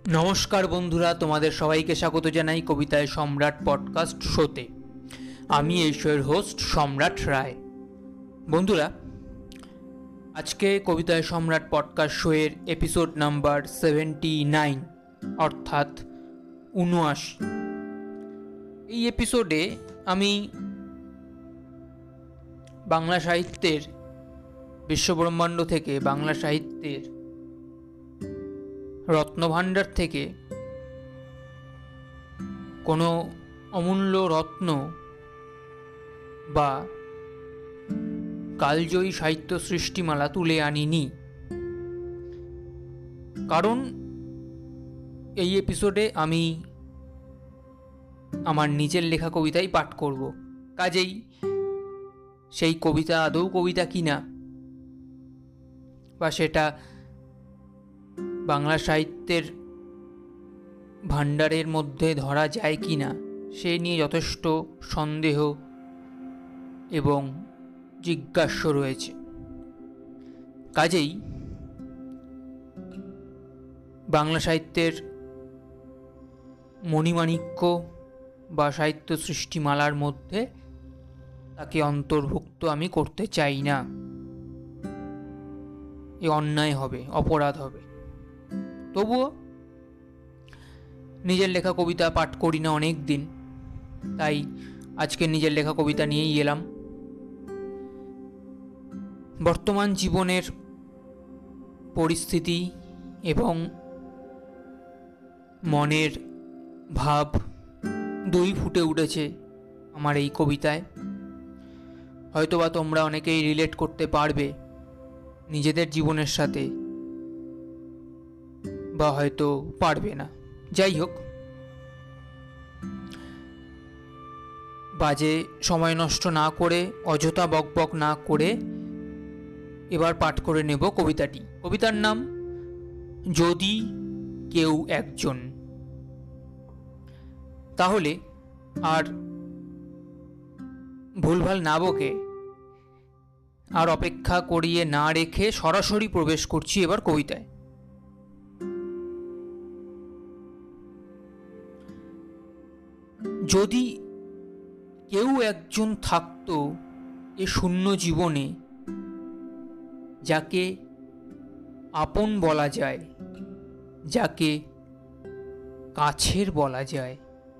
নমস্কার বন্ধুরা, তোমাদের সবাইকে স্বাগত জানাই কবিতায় সম্রাট পডকাস্ট শোতে। আমি এই শোয়ের হোস্ট সম্রাট রায়। বন্ধুরা, আজকে কবিতায় সম্রাট পডকাস্ট শোয়ের এপিসোড নাম্বার 79, অর্থাৎ 79। এই এপিসোডে আমি বাংলা সাহিত্যের বিশ্বব্রহ্মাণ্ড থেকে, বাংলা সাহিত্যের রত্নভাণ্ডার থেকে কোনো অমূল্য রত্ন বা কালজয়ী সাহিত্য সৃষ্টিমালা তুলে আনিনি, কারণ এই এপিসোডে আমি আমার নিজের লেখা কবিতাই পাঠ করব। কাজেই সেই কবিতা আদৌ কবিতা কিনা বা সেটা বাংলা সাহিত্যের ভাণ্ডারের মধ্যে ধরা যায় কি না সে নিয়ে যথেষ্ট সন্দেহ এবং জিজ্ঞাস্য রয়েছে। কাজেই বাংলা সাহিত্যের মণিমাণিক্য বা সাহিত্য সৃষ্টিমালার মধ্যে তাকে অন্তর্ভুক্ত আমি করতে চাই না। এ অন্যায় হবে, অপরাধ হবে। তবুও নিজের লেখা কবিতা পাঠ করি না অনেক দিন, তাই আজকে নিজের লেখা কবিতা নিয়েই এলাম। বর্তমান জীবনের পরিস্থিতি এবং মনের ভাব দুই ফুটে উঠেছে আমার এই কবিতায়। হয়তোবা তোমরা অনেকেই রিলেট করতে পারবে নিজেদের জীবনের সাথে, বা হয়তো পারবে না। যাই হোক, বাজে সময় নষ্ট না করে, অযথা বকবক না করে এবার পাঠ করে নেব কবিতাটি। কবিতার নাম যদি কেউ একজন। তাহলে আর ভুলভাল না বকে, আর অপেক্ষা করিয়ে না রেখে সরাসরি প্রবেশ করছি এবার কবিতায়। যদি কেউ একজন থাকতো এ শূন্য জীবনে, যাকে আপন বলা যায়, যাকে কাছের বলা যায়,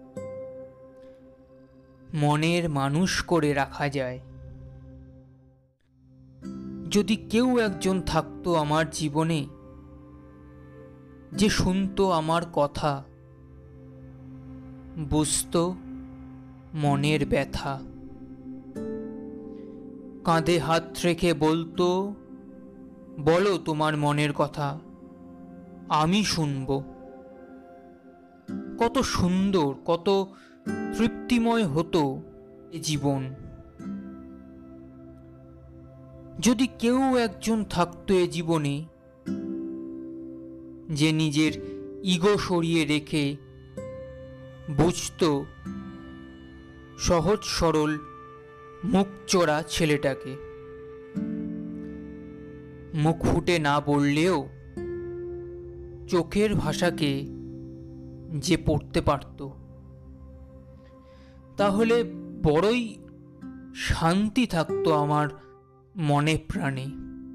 মনের মানুষ করে রাখা যায়। যদি কেউ একজন থাকতো আমার জীবনে, যে শুনতো আমার কথা, বুঝতো মনের ব্যথা, কাঁধে হাত রেখে বলতো, বলো তোমার মনের কথা, আমি শুনব। কত সুন্দর, কত তৃপ্তিময় হতো এ জীবন। যদি কেউ একজন থাকতো এ জীবনে, যে নিজের ইগো সরিয়ে রেখে বুঝতো সহজ সরল মুখচোরা ছেলেটাকে, মুখ ফুটে না বললেও চোখের ভাষাকে যে পড়তে পারত, তাহলে বড়ই শান্তি থাকতো আমার মনে প্রাণে।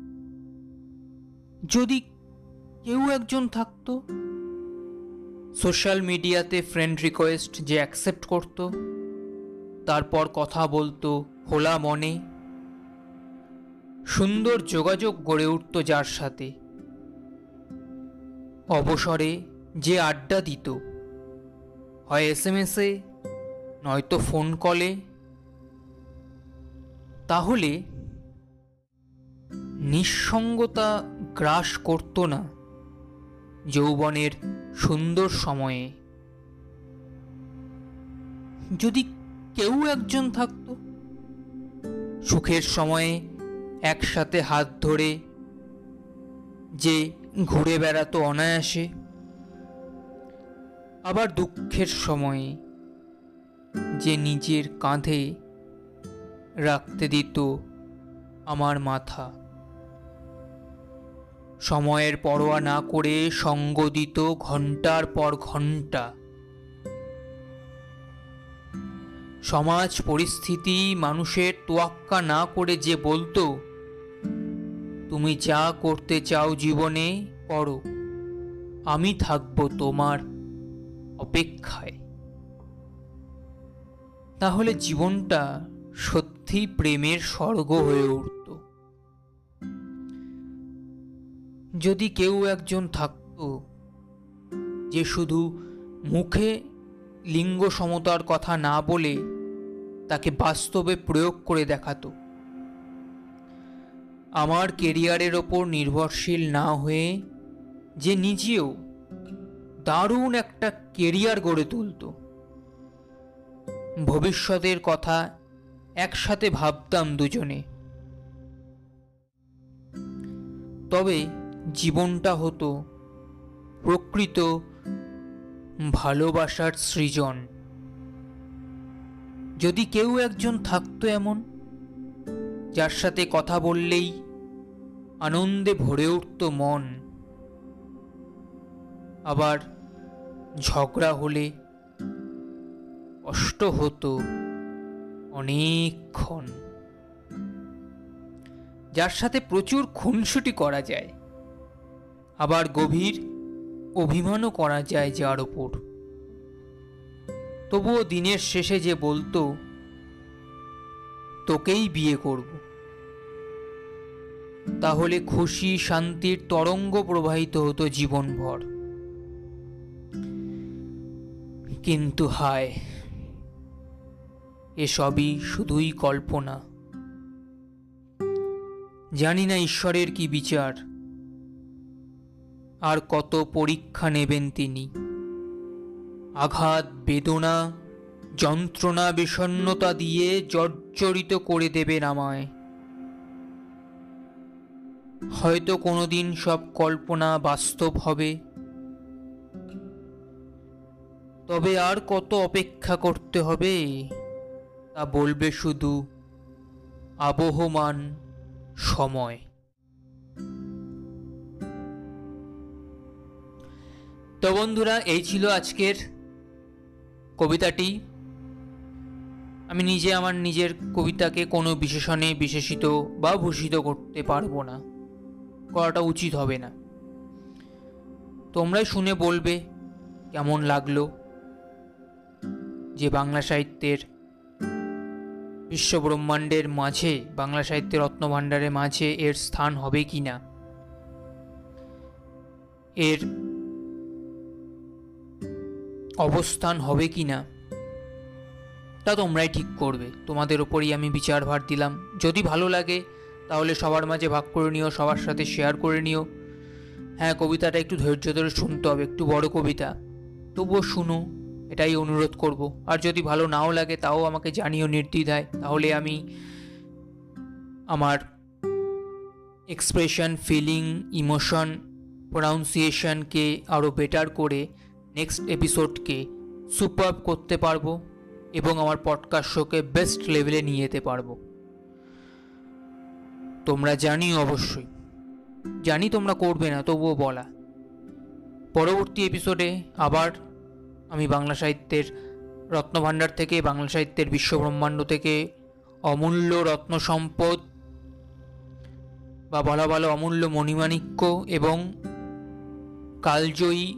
যদি কেউ একজন থাকতো সোশ্যাল মিডিয়াতে ফ্রেন্ড রিকোয়েস্ট যে অ্যাকসেপ্ট করত, তারপর কথা বলতো খোলা মনে, সুন্দর যোগাযোগ গড়ে উঠত যার সাথে, অবসরে যে আড্ডা দিত, হয় SMS-এ নয়তো ফোন কলে, তাহলে নিঃসঙ্গতা গ্রাস করত না যৌবনের সুন্দর সময়ে। যদি কেউ একজন থাকতো সুখের সময়ে একসাথে হাত ধরে যে ঘুরে বেড়াতো অনায়াসে, আবার দুঃখের সময়ে যে নিজের কাঁধে রাখতে দিত আমার মাথা, সময়ের পরোয়া না করে সঙ্গ দিত ঘন্টার পর ঘন্টা। সমাজ পরিস্থিতি মানুষের তোয়াক্কা না করে যে বলতো, তুমি যা করতে চাও জীবনে করো, আমি থাকবো তোমার অপেক্ষায়, তাহলে জীবনটা সত্যি প্রেমের স্বর্গ হয়ে উঠত। যদি কেউ একজন থাকতো যে শুধু মুখে লিঙ্গ সমতার কথা না বলে তাকে বাস্তবে প্রয়োগ করে দেখাতো, আমার কেরিয়ারের ওপর নির্ভরশীল না হয়ে যে নিজেও দারুণ একটা কেরিয়ার গড়ে তুলত, ভবিষ্যতের কথা একসাথে ভাবতাম দুজনে, তবে জীবনটা হতো প্রকৃত ভালোবাসার সৃজন। যদি কেউ একজন থাকতো এমন, যার সাথে কথা বললেই আনন্দে ভরে উঠত মন, আবার ঝগড়া হলে কষ্ট হতো অনেকক্ষণ, যার সাথে প্রচুর খুনসুটি করা যায়, আবার গভীর অভিমানও করা যায় যার ওপর, তবুও দিনের শেষে যে বলতো তোকেই বিয়ে করব, তাহলে খুশি শান্তির তরঙ্গ প্রবাহিত হতো জীবনভর। কিন্তু হায়, এসবই শুধুই কল্পনা। জানি না ঈশ্বরের কি বিচার, আর কত পরীক্ষা নেবেন তিনি। আঘাত, বেদনা, যন্ত্রণা, বিষণ্ণতা দিয়ে জর্জরিত করে দেবেন আমায়। হয়তো কোনোদিন সব কল্পনা বাস্তব হবে, তবে আর কত অপেক্ষা করতে হবে তা বলবে শুধু আবহমান সময়। তো বন্ধুরা, এই ছিল আজকের কবিতাটি। আমি নিজে আমার নিজের কবিতাকে কোনো বিশেষণে বিশেষিত বা ভূষিত করতে পারবো না, করাটা উচিত হবে না। তোমরাই শুনে বলবে কেমন লাগলো, যে বাংলা সাহিত্যের বিশ্বব্রহ্মাণ্ডের মাঝে, বাংলা সাহিত্যের রত্নভাণ্ডারের মাঝে এর স্থান হবে কি না, এর অবস্থান হবে কি না, তা তোমরাই ঠিক করবে। তোমাদের ওপরই আমি বিচারভার দিলাম। যদি ভালো লাগে তাহলে সবার মাঝে ভাগ করে নিও, সবার সাথে শেয়ার করে নিও। হ্যাঁ, কবিতাটা একটু ধৈর্য ধরে শুনতে হবে, একটু বড় কবিতা, তবুও শুনো, এটাই অনুরোধ করব। আর যদি ভালো নাও লাগে তাও আমাকে জানিও নির্দ্বিধায়, তাহলে আমি আমার এক্সপ্রেশন, ফিলিং, ইমোশন, প্রোনাউন্সিয়েশনকে আরও বেটার করে নেক্সট এপিসোডকে সুপারব করতে পারবো এবং আমার পডকাস্ট শোকে বেস্ট লেভেলে নিয়ে যেতে পারবো। তোমরা জানিও, অবশ্যই জানি তোমরা করবে না, তবুও বলা। পরবর্তী এপিসোডে আবার আমি বাংলা সাহিত্যের রত্নভাণ্ডার থেকে, বাংলা সাহিত্যের বিশ্বব্রহ্মাণ্ড থেকে অমূল্য রত্ন সম্পদ বা বলা ভালো অমূল্য মণিমাণিক্য এবং কালজয়ী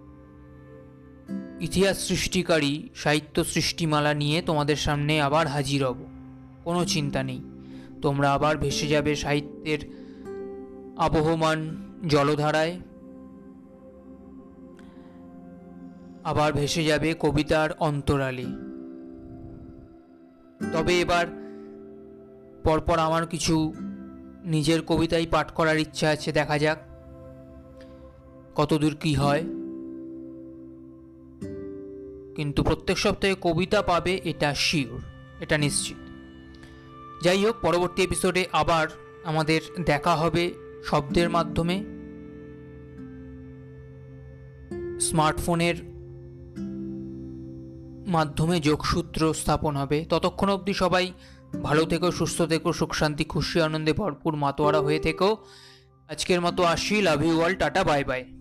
ইতিহাস সৃষ্টিকারী সাহিত্য সৃষ্টিমালা নিয়ে তোমাদের সামনে আবার হাজির হব। কোনো চিন্তা নেই, তোমরা আবার ভেসে যাবে সাহিত্যের আবহমান জলধারায়, আবার ভেসে যাবে কবিতার অন্তরালে। তবে এবার পরপর আমার কিছু নিজের কবিতাই পাঠ করার ইচ্ছা আছে, দেখা যাক কতদূর কি হয়। কিন্তু প্রত্যেক সপ্তাহে কবিতা পাবে, এটা শিওর, এটা নিশ্চিত। যাই হোক, পরবর্তী এপিসোডে আবার আমাদের দেখা হবে শব্দের মাধ্যমে, স্মার্টফোনের মাধ্যমে যোগসূত্র স্থাপন হবে। ততক্ষণ অবধি সবাই ভালো থেকো, সুস্থ থেকো, সুখ শান্তি খুশি আনন্দে ভরপুর মাতোয়ারা হয়ে থেকো। আজকের মতো আসি, love you all, tata bye by.